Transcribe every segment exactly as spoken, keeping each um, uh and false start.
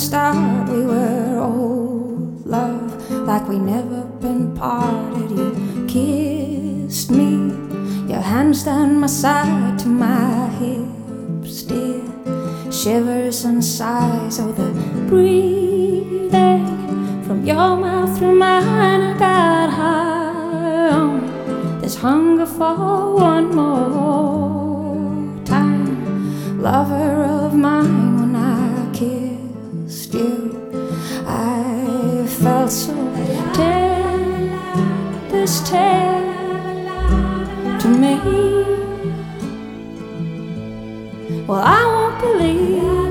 start we were old love, like we never been parted. You kissed me, your hands down my side to my hips, dear. Shivers and sighs, oh the breathing from your mouth through mine. I got high on this hunger for one more time. Lover of mine, when I kissed you, I felt so dead, this tale to me. Well, I won't believe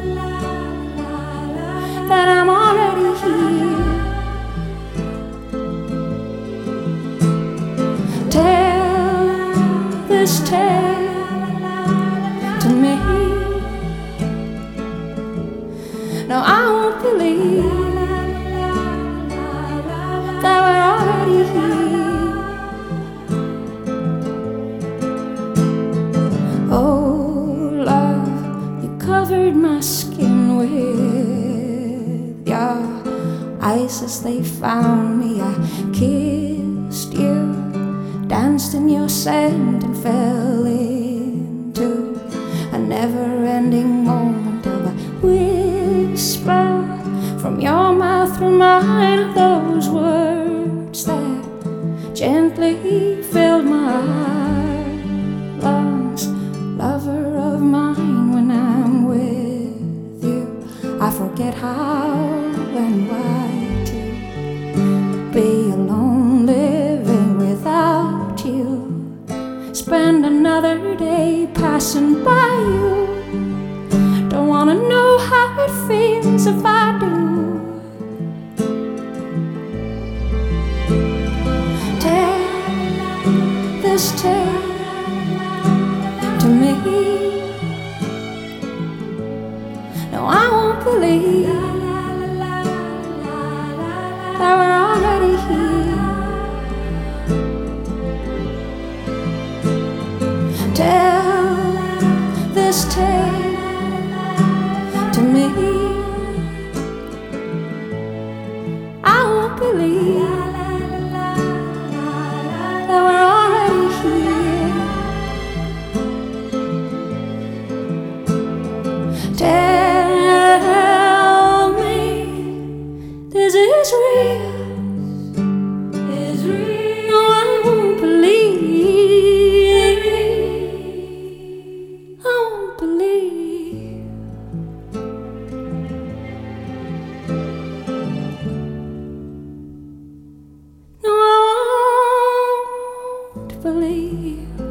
that I'm already here. Tell this tale to me. No, I won't believe that we're already here. Oh, covered my skin with your eyes as they found me. I kissed you, danced in your scent, and fell into a never-ending moment of a whisper from your mouth through mine, of those words that gently filled my lungs. Lover of mine, when I'm with you, I forget how and why to be alone, living without you. Spend another day passing by you. Don't wanna know how it feels if I do. Tell this tale to me. No, I won't believe that we're already here. Tell this tale to me. I won't believe that we're already here. Tell me this is real. Is real. No, I won't believe. I won't believe. No, I won't believe.